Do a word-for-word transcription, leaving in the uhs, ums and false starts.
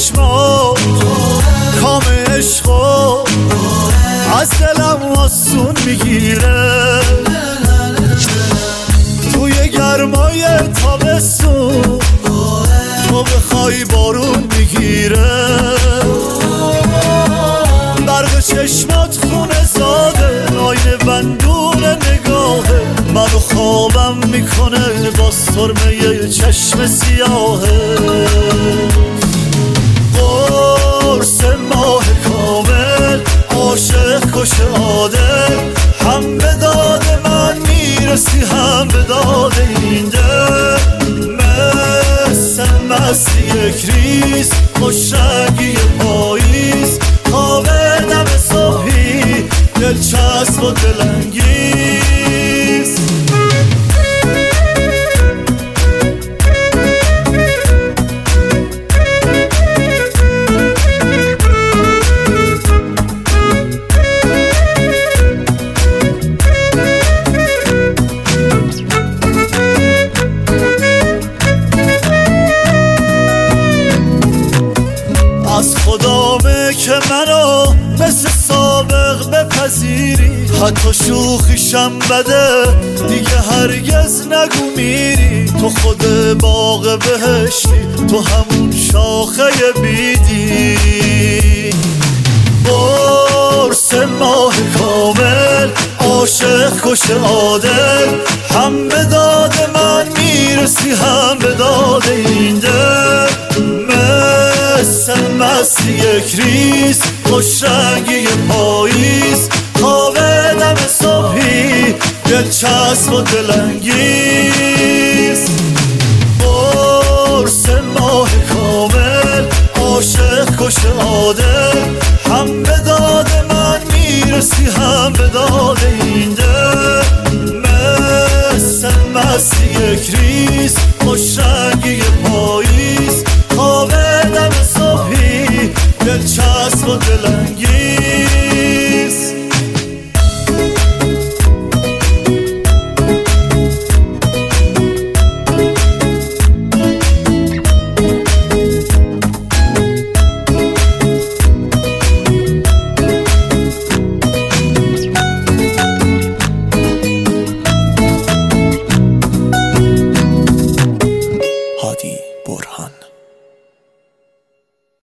چشمات کام عشقا از دلم آسون میگیره، توی گرمای تابستون تو بخوای بارون میگیره، برق چشمات خونه زاده آینه بندون نگاهه، منو خوابم میکنه با سرمه چشم سیاهه. قرص ماه کامل عاشق کش عادل، هم به داد من میرسی هم به داد این دل، مثل مستی یک ریز خوشرنگی پاییز، خواب دم صبحی دلچسب و دلانگیز. از خدامه که منو مثل سابق بپذیری، حتی شوخیشم بده دیگه هرگز نگو میری، تو خود باغ بهشتی تو همون شاخه بیدی. قرص ماه کامل عاشق کش عادل، هم به داد من میرسی هم به داد این دل، مثل مستی یک ریز خوشرنگی پاییز، خواب دم صبحی دلچسب و دلانگیز. قرص ماه کامل عاشق کش عادل، هم به داد من میرسی هم به داد این دل، مثل مستی یک ریز خوشرنگی پاییز،